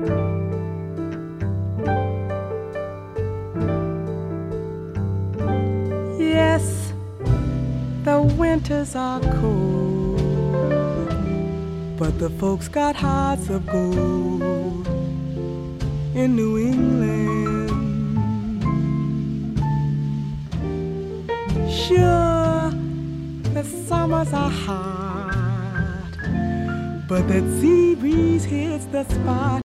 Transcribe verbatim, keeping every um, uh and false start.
Yes, the winters are cold, but the folks got hearts of gold in New England. Sure, the summers are hot, but that sea breeze hits the spot